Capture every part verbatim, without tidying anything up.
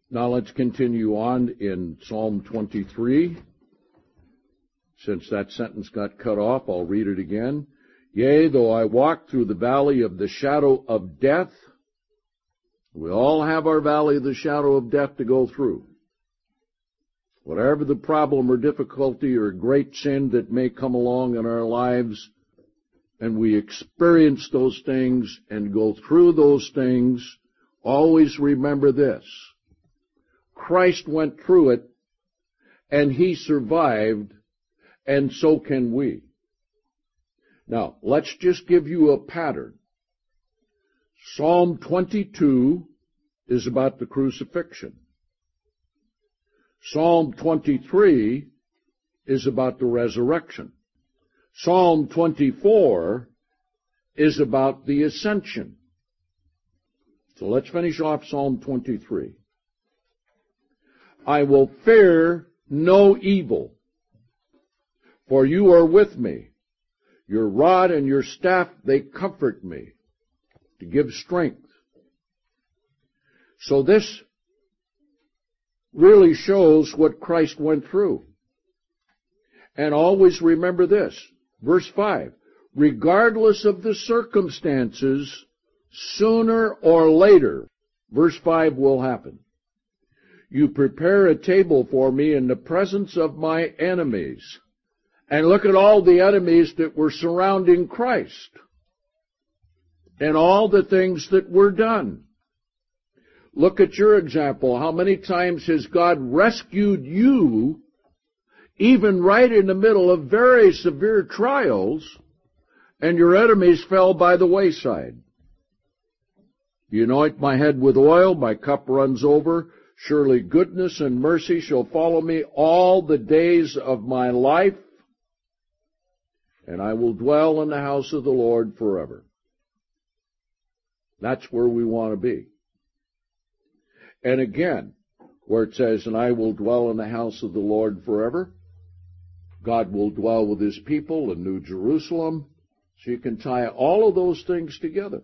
Now let's continue on in Psalm twenty-three. Since that sentence got cut off, I'll read it again. Yea, though I walk through the valley of the shadow of death. We all have our valley of the shadow of death to go through. Whatever the problem or difficulty or great sin that may come along in our lives, and we experience those things and go through those things, always remember this. Christ went through it, and He survived, and so can we. Now, let's just give you a pattern. Psalm twenty-two is about the crucifixion. Psalm twenty-three is about the resurrection. Psalm twenty-four is about the ascension. So let's finish off Psalm twenty-three. I will fear no evil, for you are with me. Your rod and your staff, they comfort me, to give strength. So this really shows what Christ went through. And always remember this, verse five, regardless of the circumstances, sooner or later, verse five will happen. You prepare a table for me in the presence of my enemies. And look at all the enemies that were surrounding Christ. And all the things that were done. Look at your example. How many times has God rescued you, even right in the middle of very severe trials, and your enemies fell by the wayside? You anoint my head with oil, my cup runs over. Surely goodness and mercy shall follow me all the days of my life, and I will dwell in the house of the Lord forever. That's where we want to be. And again, where it says, and I will dwell in the house of the Lord forever, God will dwell with His people in New Jerusalem. So you can tie all of those things together.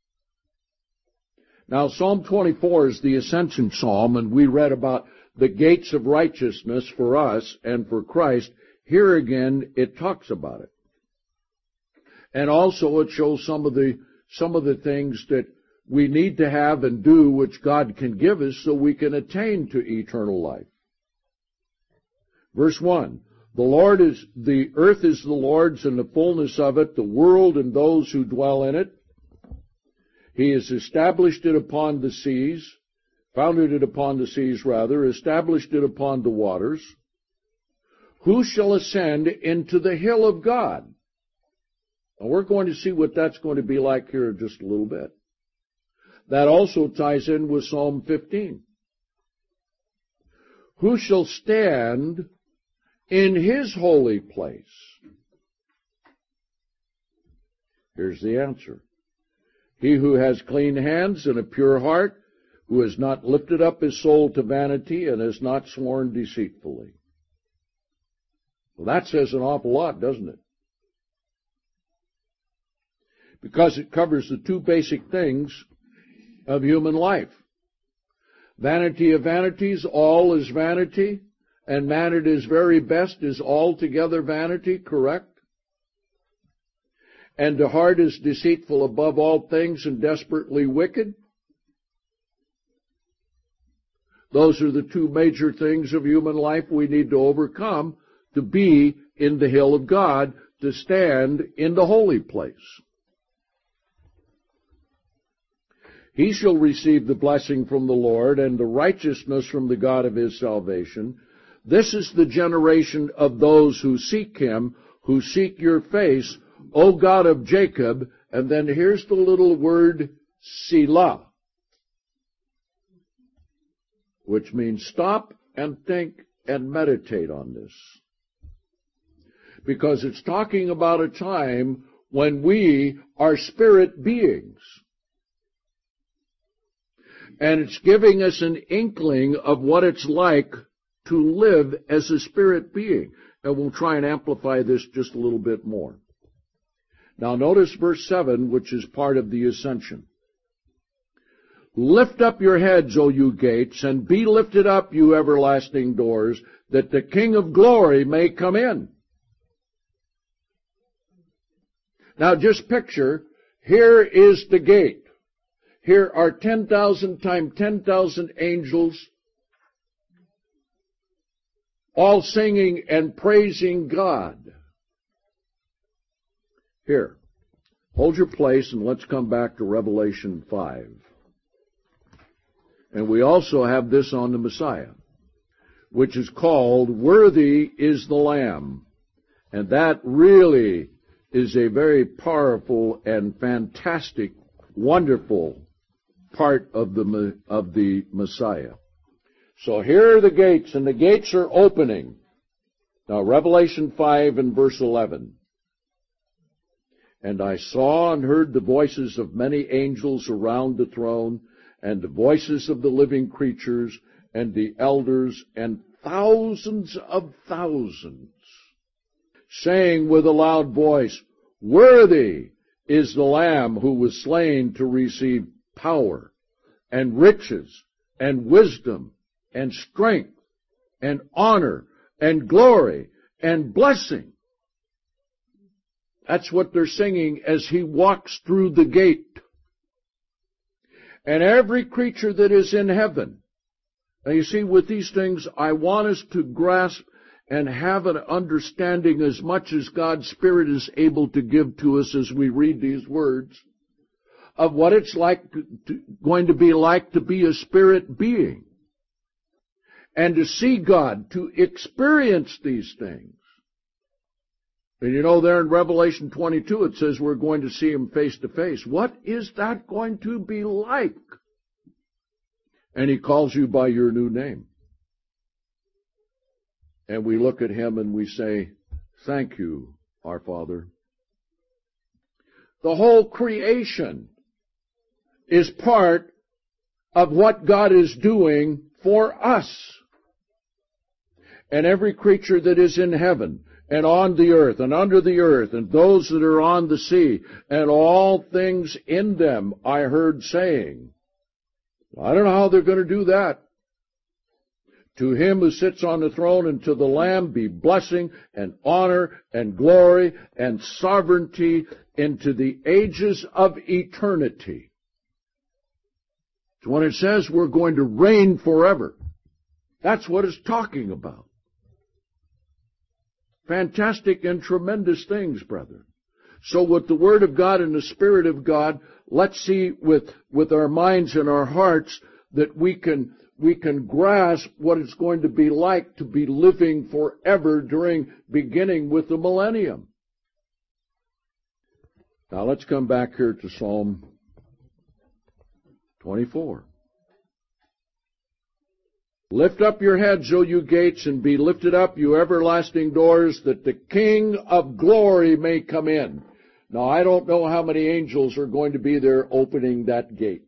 Now, Psalm twenty-four is the Ascension Psalm, and we read about the gates of righteousness for us and for Christ. Here again, it talks about it. And also it shows some of the, some of the things that we need to have and do which God can give us so we can attain to eternal life. Verse one, the Lord is, the earth is the Lord's and the fullness of it, the world and those who dwell in it. He has established it upon the seas, founded it upon the seas rather, established it upon the waters. Who shall ascend into the hill of God? And we're going to see what that's going to be like here in just a little bit. That also ties in with Psalm fifteen. Who shall stand in His holy place? Here's the answer. He who has clean hands and a pure heart, who has not lifted up his soul to vanity and has not sworn deceitfully. Well, that says an awful lot, doesn't it? Because it covers the two basic things of human life. Vanity of vanities, all is vanity, and man at his very best is altogether vanity, correct? And the heart is deceitful above all things and desperately wicked. Those are the two major things of human life we need to overcome to be in the hill of God, to stand in the holy place. He shall receive the blessing from the Lord and the righteousness from the God of his salvation. This is the generation of those who seek Him, who seek your face, O God of Jacob. And then here's the little word Selah, which means stop and think and meditate on this. Because it's talking about a time when we are spirit beings. And it's giving us an inkling of what it's like to live as a spirit being. And we'll try and amplify this just a little bit more. Now notice verse seven, which is part of the ascension. Lift up your heads, O you gates, and be lifted up, you everlasting doors, that the King of glory may come in. Now just picture, here is the gate. Here are ten thousand times ten thousand angels, all singing and praising God. Here, hold your place and let's come back to Revelation five. And we also have this on the Messiah, which is called, Worthy is the Lamb. And that really is a very powerful and fantastic, wonderful part of the, of the Messiah. So here are the gates, and the gates are opening. Now, Revelation five and verse eleven. And I saw and heard the voices of many angels around the throne, and the voices of the living creatures, and the elders, and thousands of thousands, saying with a loud voice, Worthy is the Lamb who was slain to receive power, and riches, and wisdom, and strength, and honor, and glory, and blessing. That's what they're singing as he walks through the gate. And every creature that is in heaven. Now you see, with these things, I want us to grasp and have an understanding as much as God's Spirit is able to give to us as we read these words, of what it's like to, to, going to be like to be a spirit being. And to see God, to experience these things. And you know, there in Revelation twenty-two, it says we're going to see Him face to face. What is that going to be like? And He calls you by your new name. And we look at Him and we say, thank you, our Father. The whole creation is part of what God is doing for us. And every creature that is in heaven, and on the earth, and under the earth, and those that are on the sea, and all things in them, I heard saying. I don't know how they're going to do that. To Him who sits on the throne and to the Lamb be blessing and honor and glory and sovereignty into the ages of eternity. So when it says we're going to reign forever, that's what it's talking about. Fantastic and tremendous things, brethren. So with the Word of God and the Spirit of God, let's see with, with our minds and our hearts that we can, we can grasp what it's going to be like to be living forever during, beginning with the millennium. Now let's come back here to Psalm twenty-four. Lift up your heads, O you gates, and be lifted up, you everlasting doors, that the King of glory may come in. Now, I don't know how many angels are going to be there opening that gate.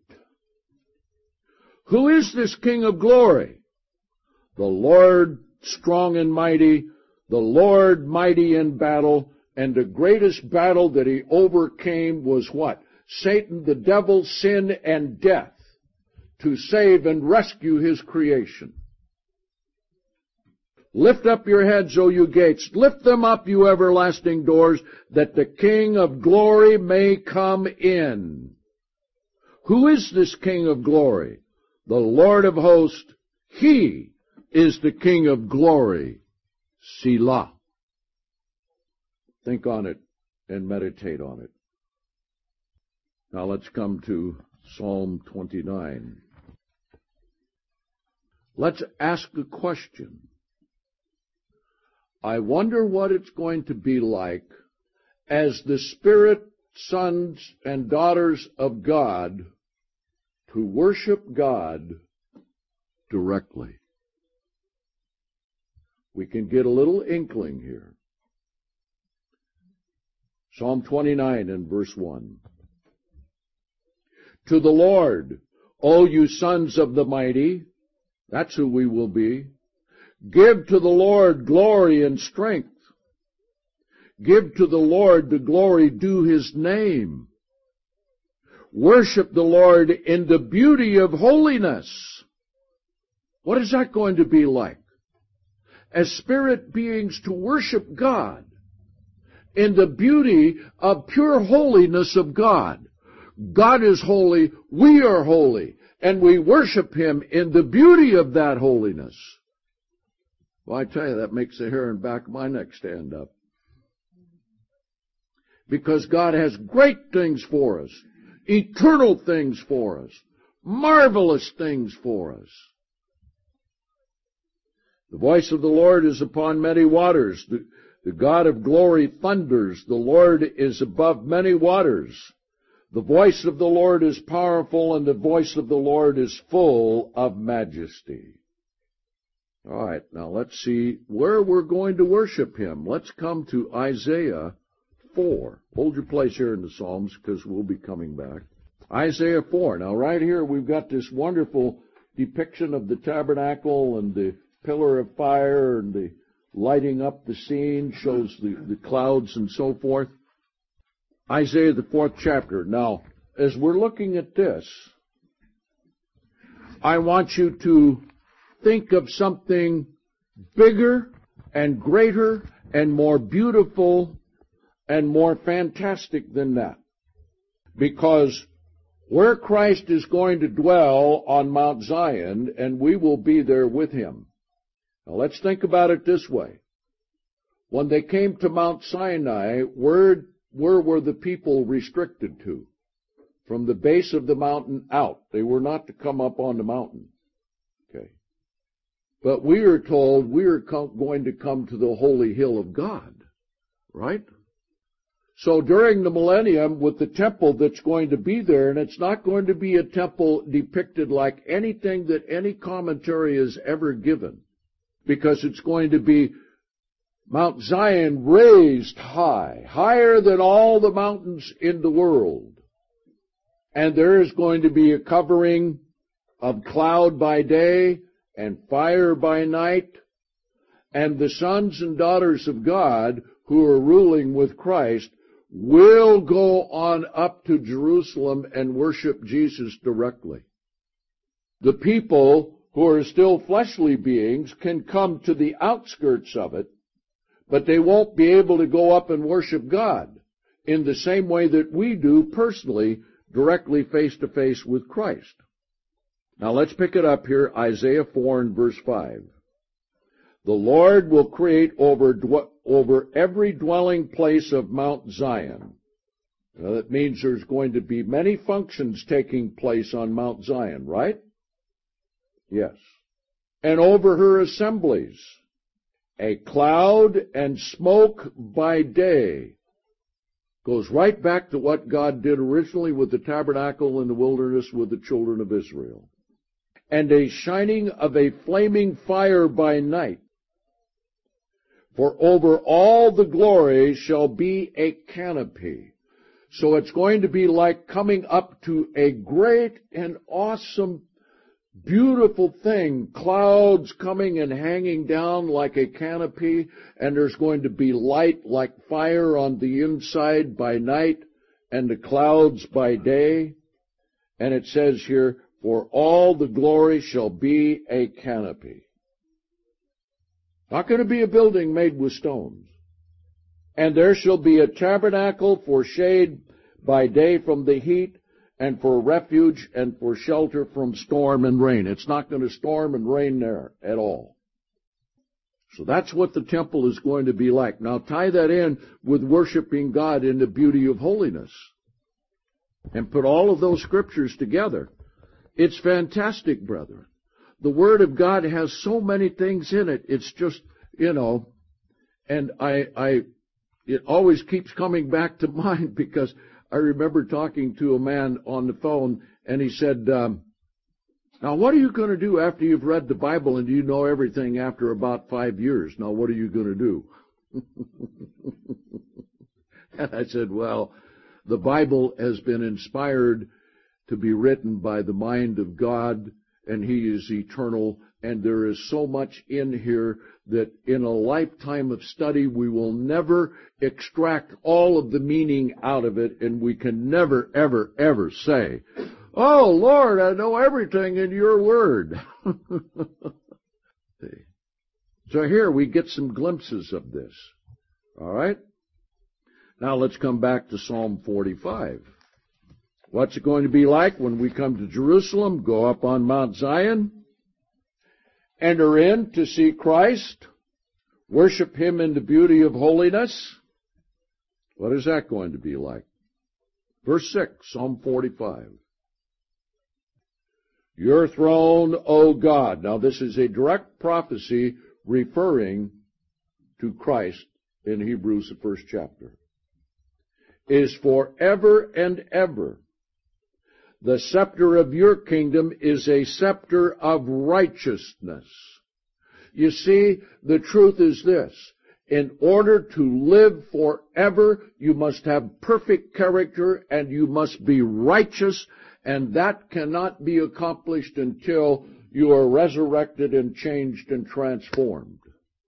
Who is this King of glory? The Lord strong and mighty, the Lord mighty in battle, and the greatest battle that He overcame was what? Satan, the devil, sin, and death, to save and rescue His creation. Lift up your heads, O you gates. Lift them up, you everlasting doors, that the King of glory may come in. Who is this King of glory? The Lord of hosts. He is the King of glory. Selah. Think on it and meditate on it. Now let's come to Psalm twenty-nine. Let's ask a question. I wonder what it's going to be like as the Spirit, sons, and daughters of God to worship God directly. We can get a little inkling here. Psalm twenty-nine and verse one. To the Lord, O you sons of the mighty, that's who we will be. Give to the Lord glory and strength. Give to the Lord the glory due His name. worship the Lord in the beauty of holiness. What is that going to be like? As spirit beings to worship God in the beauty of pure holiness of God. God is holy, we are holy, and we worship Him in the beauty of that holiness. Well, I tell you, that makes the hair on the back of my neck stand up. Because God has great things for us, eternal things for us, marvelous things for us. The voice of the Lord is upon many waters. The, the God of glory thunders. The Lord is above many waters. The voice of the Lord is powerful, and the voice of the Lord is full of majesty. All right, now let's see where we're going to worship Him. Let's come to Isaiah four. Hold your place here in the Psalms, because we'll be coming back. Isaiah four. Now right here we've got this wonderful depiction of the tabernacle and the pillar of fire and the lighting up the scene, shows the, the clouds and so forth. Isaiah, the fourth chapter. Now, as we're looking at this, I want you to think of something bigger and greater and more beautiful and more fantastic than that. Because where Christ is going to dwell on Mount Zion, and we will be there with Him. Now let's think about it this way. When they came to Mount Sinai, where, where were the people restricted to? From the base of the mountain out. They were not to come up on the mountain. Okay. But we are told we are com- going to come to the holy hill of God. Right? So during the millennium, with the temple that's going to be there, and it's not going to be a temple depicted like anything that any commentary has ever given, because it's going to be Mount Zion raised high, higher than all the mountains in the world. And there is going to be a covering of cloud by day and fire by night, and the sons and daughters of God who are ruling with Christ will go on up to Jerusalem and worship Jesus directly. The people who are still fleshly beings can come to the outskirts of it, but they won't be able to go up and worship God in the same way that we do personally, directly face to face with Christ. Now let's pick it up here, Isaiah four and verse five. The Lord will create over, over every dwelling place of Mount Zion. Now that means there's going to be many functions taking place on Mount Zion, right? Yes. And over her assemblies, a cloud and smoke by day. Goes right back to what God did originally with the tabernacle in the wilderness with the children of Israel. And a shining of a flaming fire by night. For over all the glory shall be a canopy. So it's going to be like coming up to a great and awesome, beautiful thing. Clouds coming and hanging down like a canopy, and there's going to be light like fire on the inside by night, and the clouds by day. And it says here, for all the glory shall be a canopy. Not going to be a building made with stones. And there shall be a tabernacle for shade by day from the heat, and for refuge and for shelter from storm and rain. It's not going to storm and rain there at all. So that's what the temple is going to be like. Now tie that in with worshiping God in the beauty of holiness. And put all of those scriptures together. It's fantastic, brethren. The Word of God has so many things in it. It's just, you know, and I, I, it always keeps coming back to mind because I remember talking to a man on the phone, and he said, um, now what are you going to do after you've read the Bible and you know everything after about five years? Now what are you going to do? And I said, well, the Bible has been inspired to be written by the mind of God, and He is eternal, and there is so much in here that in a lifetime of study we will never extract all of the meaning out of it, and we can never, ever, ever say, "Oh, Lord, I know everything in your word." So here we get some glimpses of this. All right? Now let's come back to Psalm forty-five. What's it going to be like when we come to Jerusalem, go up on Mount Zion, enter in to see Christ, worship Him in the beauty of holiness? What is that going to be like? Verse six, Psalm forty-five. Your throne, O God. Now this is a direct prophecy referring to Christ in Hebrews, the first chapter. Is forever and ever. The scepter of your kingdom is a scepter of righteousness. You see, the truth is this. In order to live forever, you must have perfect character and you must be righteous, and that cannot be accomplished until you are resurrected and changed and transformed.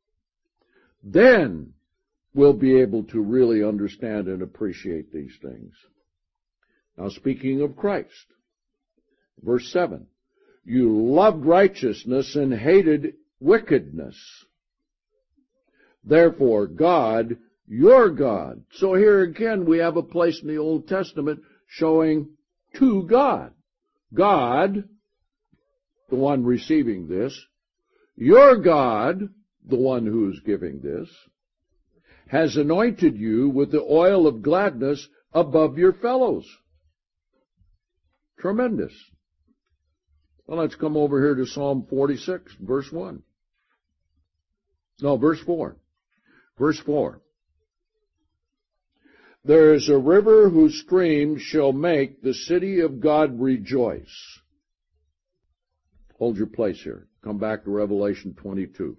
Then we'll be able to really understand and appreciate these things. Now, speaking of Christ, verse seven, you loved righteousness and hated wickedness. Therefore, God, your God. So here again we have a place in the Old Testament showing to God. God, the one receiving this, your God, the one who is giving this, has anointed you with the oil of gladness above your fellows. Tremendous. Well, let's come over here to Psalm forty-six, verse one. No, verse four. Verse four. There is a river whose streams shall make the city of God rejoice. Hold your place here. Come back to Revelation twenty-two.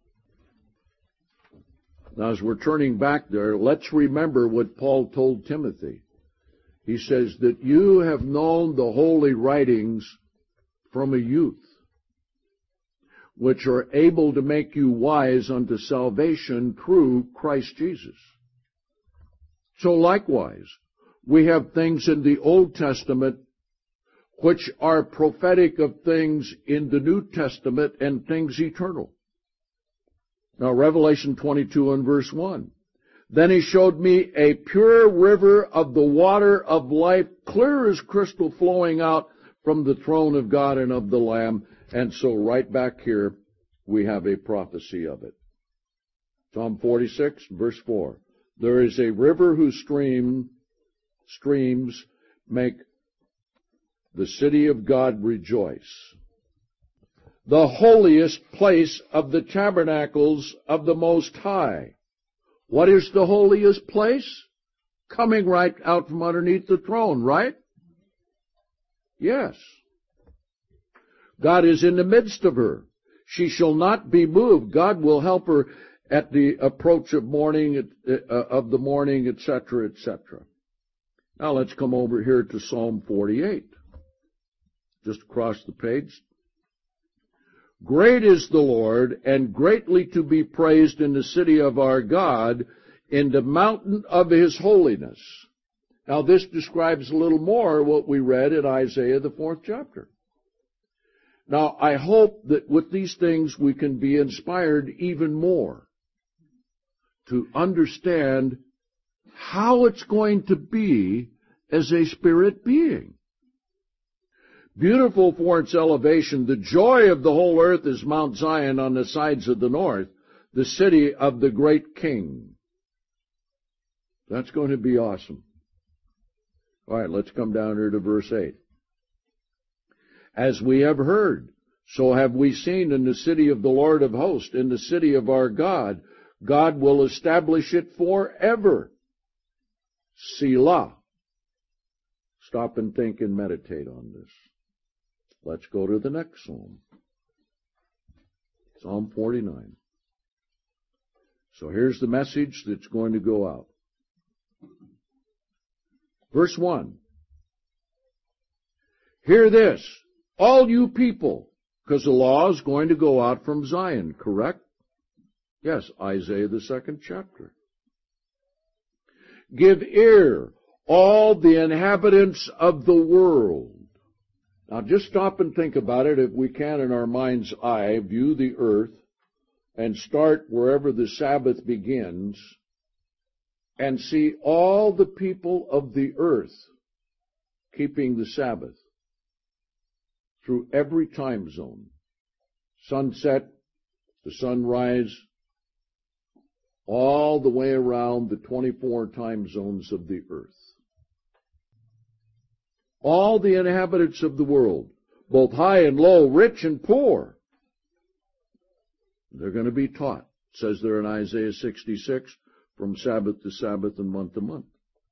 Now, as we're turning back there, let's remember what Paul told Timothy. He says that you have known the holy writings from a youth, which are able to make you wise unto salvation through Christ Jesus. So likewise, we have things in the Old Testament which are prophetic of things in the New Testament and things eternal. Now, Revelation twenty-two and verse one. Then he showed me a pure river of the water of life, clear as crystal, flowing out from the throne of God and of the Lamb. And so right back here, we have a prophecy of it. Psalm forty-six, verse four. There is a river whose stream, streams make the city of God rejoice. The holiest place of the tabernacles of the Most High. What is the holiest place? Coming right out from underneath the throne, right? Yes. God is in the midst of her. She shall not be moved. God will help her at the approach of morning, uh, of the morning, et cetera, et cetera. Now let's come over here to Psalm forty-eight. Just across the page. Great is the Lord, and greatly to be praised in the city of our God, in the mountain of His holiness. Now this describes a little more what we read in Isaiah, the fourth chapter. Now I hope that with these things we can be inspired even more to understand how it's going to be as a spirit being. Beautiful for its elevation, the joy of the whole earth is Mount Zion on the sides of the north, the city of the great King. That's going to be awesome. All right, let's come down here to verse eight. As we have heard, so have we seen in the city of the Lord of hosts, in the city of our God. God will establish it forever. Selah. Stop and think and meditate on this. Let's go to the next psalm. Psalm forty-nine. So here's the message that's going to go out. Verse one. Hear this, all you people, Because the law is going to go out from Zion, correct? Yes, Isaiah the second chapter. Give ear, all the inhabitants of the world. Now just stop and think about it if we can in our mind's eye, view the earth, and start wherever the Sabbath begins, and see all the people of the earth keeping the Sabbath through every time zone. Sunset to sunrise, all the way around the twenty-four time zones of the earth. All the inhabitants of the world, both high and low, rich and poor, they're going to be taught. It says there in Isaiah sixty-six, from Sabbath to Sabbath and month to month.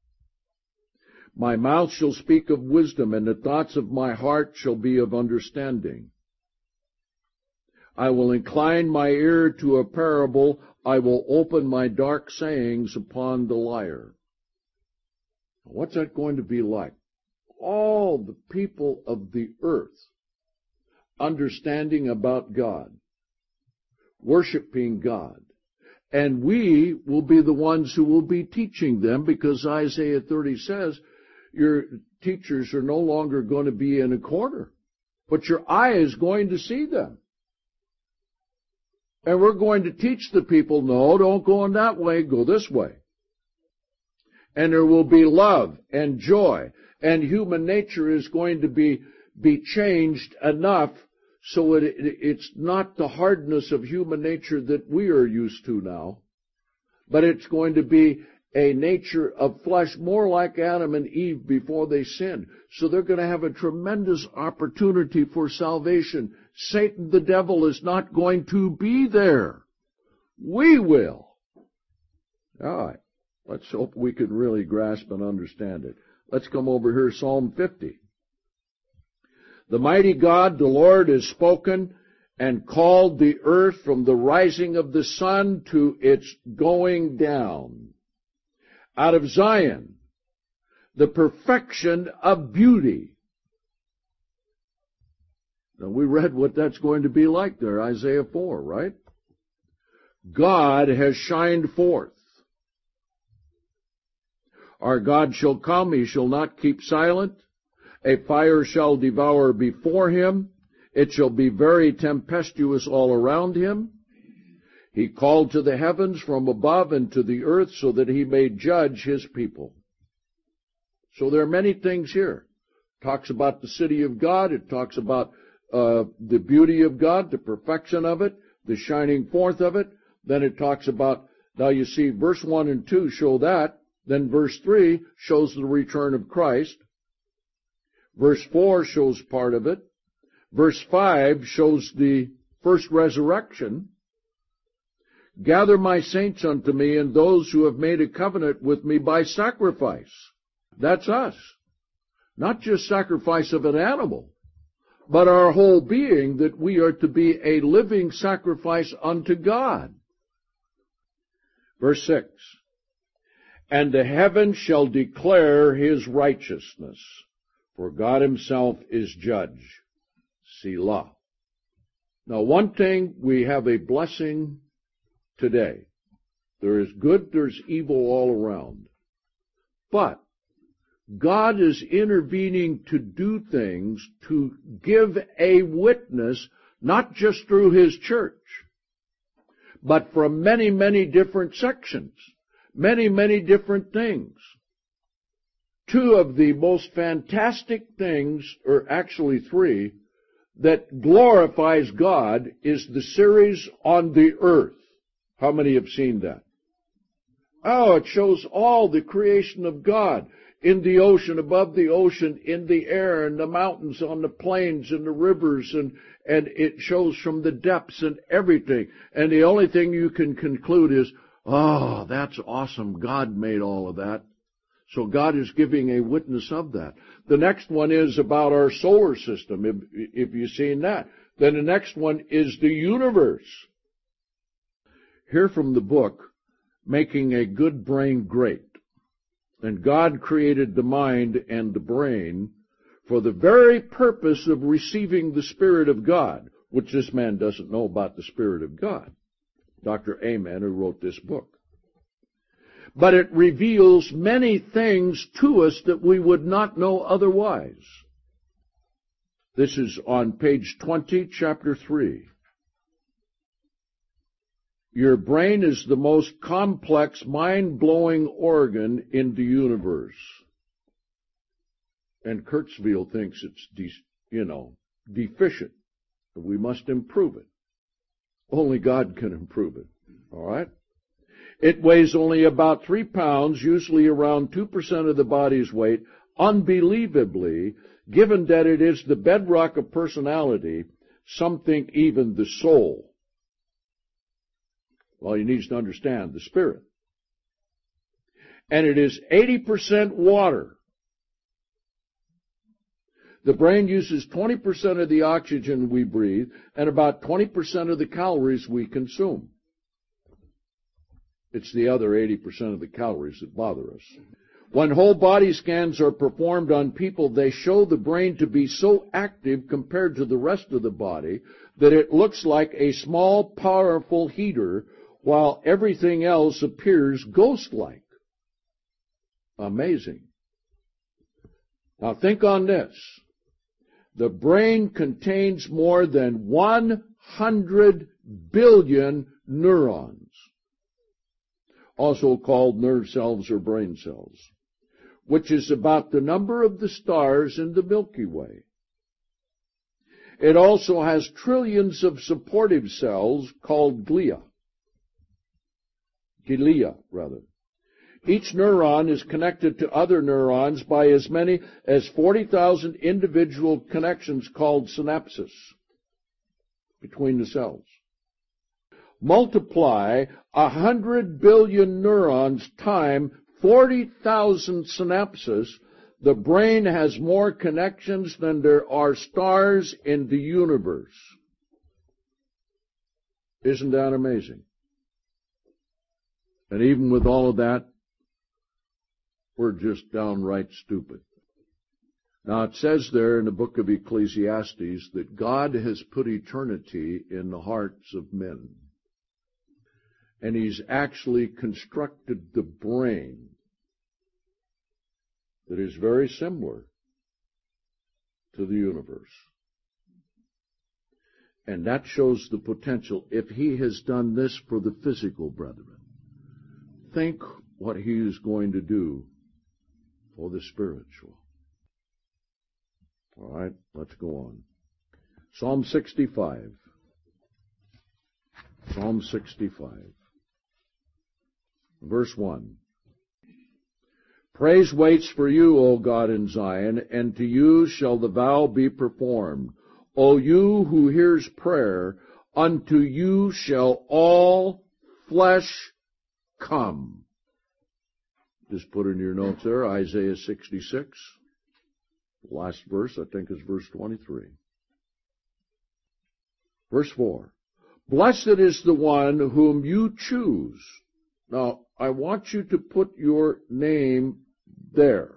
My mouth shall speak of wisdom, and the thoughts of my heart shall be of understanding. I will incline my ear to a parable. I will open my dark sayings upon the lyre. What's that going to be like? All the people of the earth understanding about God, worshiping God. And we will be the ones who will be teaching them, because Isaiah thirty says your teachers are no longer going to be in a corner, but your eye is going to see them. And we're going to teach the people, no, don't go in that way, go this way. And there will be love and joy, and human nature is going to be, be changed enough so it, it, it's not the hardness of human nature that we are used to now, but it's going to be a nature of flesh more like Adam and Eve before they sinned. So they're going to have a tremendous opportunity for salvation. Satan, the devil, is not going to be there. We will. All right. Let's hope we can really grasp and understand it. Let's come over here, Psalm fifty. The mighty God, the Lord, has spoken and called the earth from the rising of the sun to its going down. Out of Zion, the perfection of beauty. Now, we read what that's going to be like there, Isaiah four, right? God has shined forth. Our God shall come, he shall not keep silent. A fire shall devour before him. It shall be very tempestuous all around him. He called to the heavens from above and to the earth so that he may judge his people. So there are many things here. It talks about the city of God. It talks about uh, the beauty of God, the perfection of it, the shining forth of it. Then it talks about, now you see, verse one and two show that. Then verse three shows the return of Christ. Verse four shows part of it. Verse five shows the first resurrection. Gather my saints unto me, and those who have made a covenant with me by sacrifice. That's us. Not just sacrifice of an animal, but our whole being, that we are to be a living sacrifice unto God. Verse six. And the heavens shall declare his righteousness, for God himself is judge. Selah. Now, one thing, we have a blessing today. There is good, there's evil all around. But God is intervening to do things, to give a witness, not just through his church, but from many, many different sections, many, many different things. Two of the most fantastic things, or actually three, that glorifies God is the series on the earth. How many have seen that? Oh, it shows all the creation of God in the ocean, above the ocean, in the air, in the mountains, on the plains, and the rivers, and, and it shows from the depths and everything. And the only thing you can conclude is, oh, that's awesome. God made all of that. So God is giving a witness of that. The next one is about our solar system, if, if you've seen that. Then the next one is the universe. Hear from the book, Making a Good Brain Great. And God created the mind and the brain for the very purpose of receiving the Spirit of God. which this man doesn't know about the Spirit of God, Doctor Amen, who wrote this book. But it reveals many things to us that we would not know otherwise. This is on page twenty, chapter three. Your brain is the most complex, mind-blowing organ in the universe. And Kurzweil thinks it's, de- you know, deficient. We must improve it. Only God can improve it. All right? It weighs only about three pounds, usually around two percent of the body's weight. Unbelievably, given that it is the bedrock of personality, some think even the soul. Well, he needs to understand the spirit. And it is eighty percent water. The brain uses twenty percent of the oxygen we breathe and about twenty percent of the calories we consume. It's the other eighty percent of the calories that bother us. When whole body scans are performed on people, they show the brain to be so active compared to the rest of the body that it looks like a small, powerful heater, while everything else appears ghost-like. Amazing. Now think on this. The brain contains more than one hundred billion neurons, also called nerve cells or brain cells, which is about the number of the stars in the Milky Way. It also has trillions of supportive cells called glia. Glia, rather. Each neuron is connected to other neurons by as many as forty thousand individual connections called synapses between the cells. Multiply a hundred billion neurons times forty thousand synapses, the brain has more connections than there are stars in the universe. Isn't that amazing? And even with all of that, we're just downright stupid. Now it says there in the book of Ecclesiastes that God has put eternity in the hearts of men. And He's actually constructed the brain that is very similar to the universe. And that shows the potential. If He has done this for the physical, brethren, think what He is going to do for the spiritual. All right, let's go on. Psalm sixty-five. Psalm sixty-five. Verse one. Praise waits for you, O God in Zion, and to you shall the vow be performed. O you who hears prayer, unto you shall all flesh come. Just put in your notes there, Isaiah sixty-six. Last verse, I think, is verse twenty-three. Verse four. Blessed is the one whom you choose. Now, I want you to put your name there,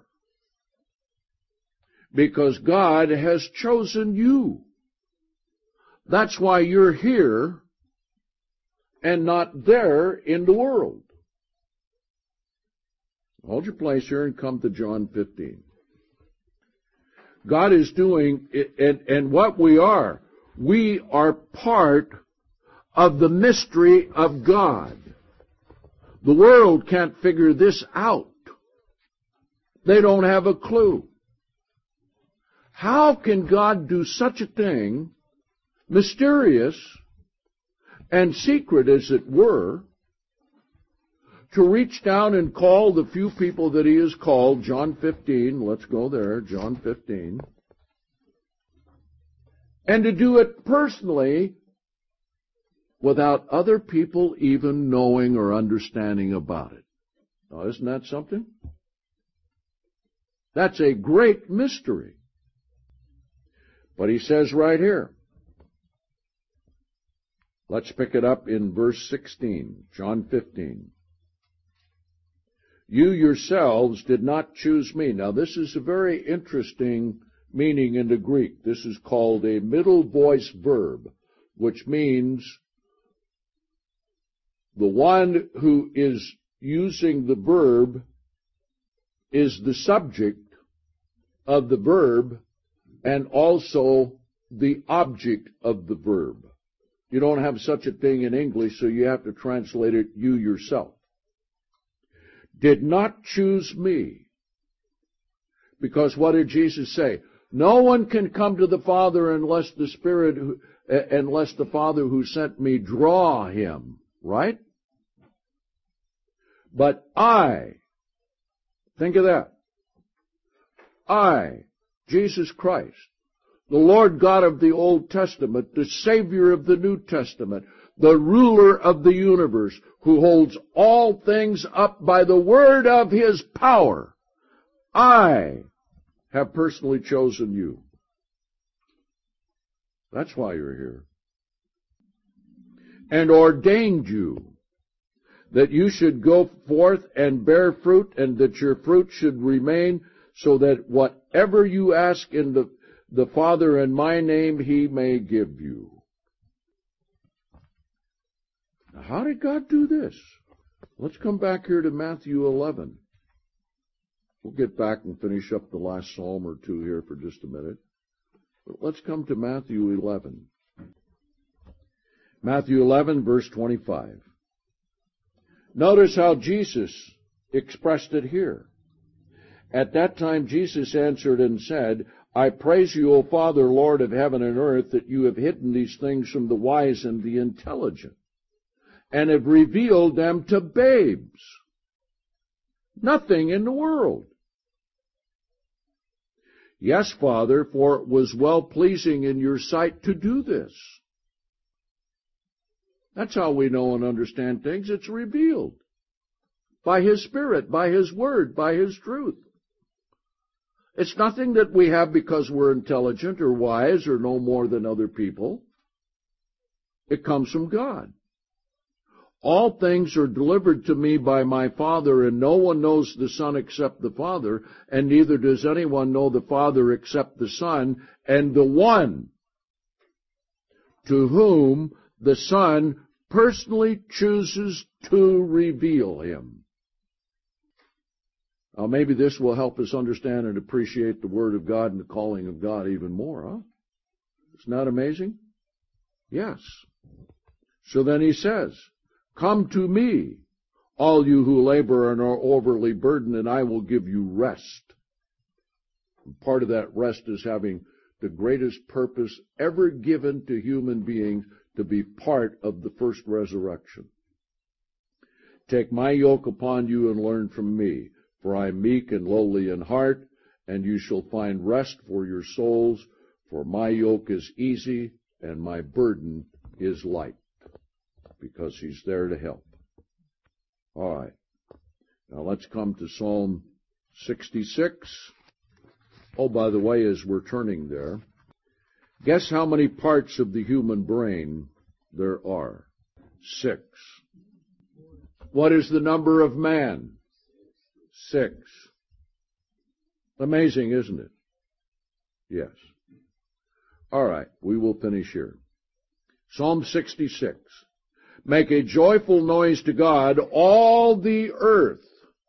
because God has chosen you. That's why you're here and not there in the world. Hold your place here and come to John fifteen. God is doing, and, and what we are, we are part of the mystery of God. The world can't figure this out. They don't have a clue. How can God do such a thing, mysterious and secret as it were, to reach down and call the few people that He has called? John fifteen, let's go there, John fifteen. And to do it personally without other people even knowing or understanding about it. Now, isn't that something? That's a great mystery. But He says right here, let's pick it up in verse sixteen, John fifteen. You yourselves did not choose me. Now, this is a very interesting meaning in the Greek. This is called a middle voice verb. which means the one who is using the verb is the subject of the verb and also the object of the verb. You don't have such a thing in English, so you have to translate it you yourself. Did not choose me. Because what did Jesus say? No one can come to the Father unless the Spirit, who, uh, unless the Father who sent me draw him. Right? But I, think of that. I, Jesus Christ, the Lord God of the Old Testament, the Savior of the New Testament, the ruler of the universe, who holds all things up by the word of his power, I have personally chosen you. That's why you're here. And ordained you that you should go forth and bear fruit, and that your fruit should remain, so that whatever you ask in the, the Father in my name, he may give you. Now, how did God do this? Let's come back here to Matthew eleven. We'll get back and finish up the last psalm or two here for just a minute. But let's come to Matthew eleven. Matthew eleven, verse twenty-five. Notice how Jesus expressed it here. At that time Jesus answered and said, I praise you, O Father, Lord of heaven and earth, that you have hidden these things from the wise and the intelligent, and have revealed them to babes. Nothing in the world. Yes, Father, for it was well-pleasing in your sight to do this. That's how we know and understand things. It's revealed by His Spirit, by His Word, by His truth. It's nothing that we have because we're intelligent or wise or know more than other people. It comes from God. All things are delivered to me by my Father, and no one knows the Son except the Father, and neither does anyone know the Father except the Son, and the one to whom the Son personally chooses to reveal Him. Now, maybe this will help us understand and appreciate the Word of God and the calling of God even more, huh? Isn't that amazing? Yes. So then He says, come to me, all you who labor and are overly burdened, and I will give you rest. And part of that rest is having the greatest purpose ever given to human beings, to be part of the first resurrection. Take my yoke upon you and learn from me, for I am meek and lowly in heart, and you shall find rest for your souls, for my yoke is easy and my burden is light. Because He's there to help. All right. Now let's come to Psalm sixty-six. Oh, by the way, as we're turning there, guess how many parts of the human brain there are? Six. What is the number of man? Six. Amazing, isn't it? Yes. All right, we will finish here. Psalm sixty-six. Make a joyful noise to God, all the earth.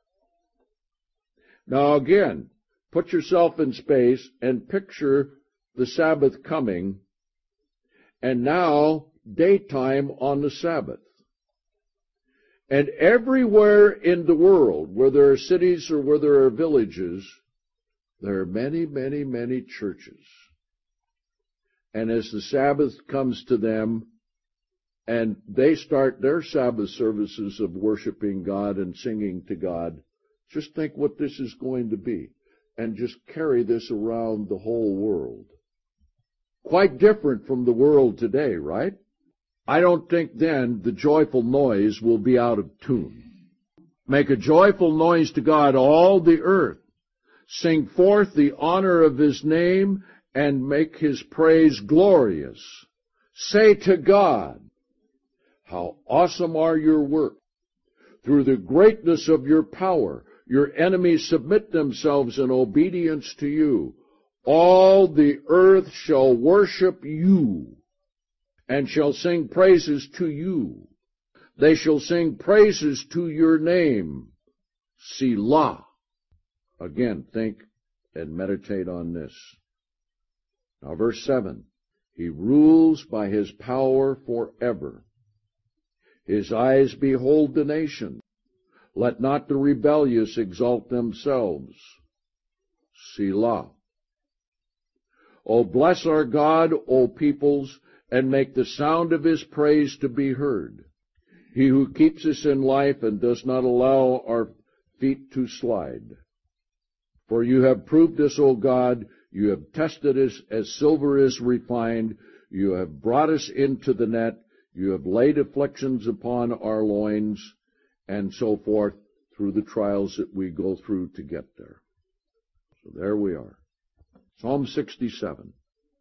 Now again, put yourself in space and picture the Sabbath coming, and now daytime on the Sabbath. And everywhere in the world, where there are cities or where there are villages, there are many, many, many churches. And as the Sabbath comes to them, and they start their Sabbath services of worshiping God and singing to God, just think what this is going to be, and just carry this around the whole world. Quite different from the world today, right? I don't think then the joyful noise will be out of tune. Make a joyful noise to God, all the earth. Sing forth the honor of His name, and make His praise glorious. Say to God, how awesome are your works! Through the greatness of your power, your enemies submit themselves in obedience to you. All the earth shall worship you. and shall sing praises to you. They shall sing praises to your name. Selah. Again, think and meditate on this. Now, verse seven. He rules by his power forever. His eyes behold the nation. Let not the rebellious exalt themselves. Selah. O bless our God, O peoples, and make the sound of his praise to be heard. He who keeps us in life and does not allow our feet to slide. For you have proved us, O God, you have tested us as silver is refined, you have brought us into the net, you have laid afflictions upon our loins, and so forth, through the trials that we go through to get there. So there we are. Psalm sixty-seven.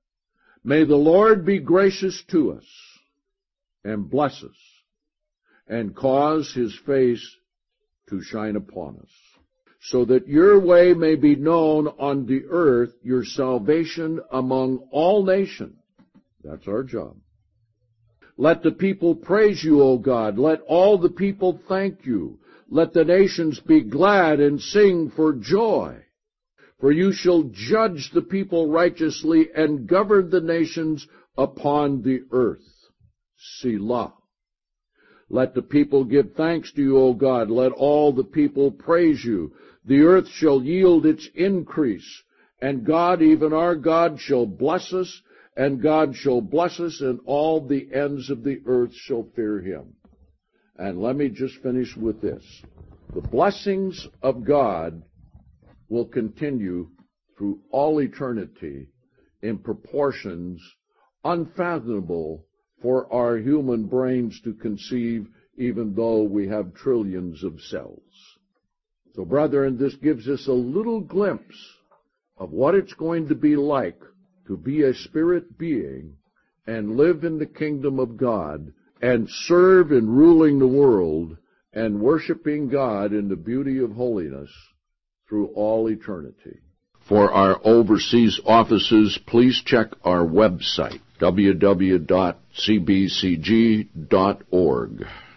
May the Lord be gracious to us, and bless us, and cause his face to shine upon us, so that your way may be known on the earth, your salvation among all nations. That's our job. Let the people praise you, O God. Let all the people thank you. Let the nations be glad and sing for joy. For you shall judge the people righteously and govern the nations upon the earth. Selah. Let the people give thanks to you, O God. Let all the people praise you. The earth shall yield its increase, and God, even our God, shall bless us, and God shall bless us, and all the ends of the earth shall fear him. And let me just finish with this. The blessings of God will continue through all eternity in proportions unfathomable for our human brains to conceive, even though we have trillions of cells. So, brethren, this gives us a little glimpse of what it's going to be like to be a spirit being and live in the kingdom of God and serve in ruling the world and worshiping God in the beauty of holiness through all eternity. For our overseas offices, please check our website, w w w dot c b c g dot org.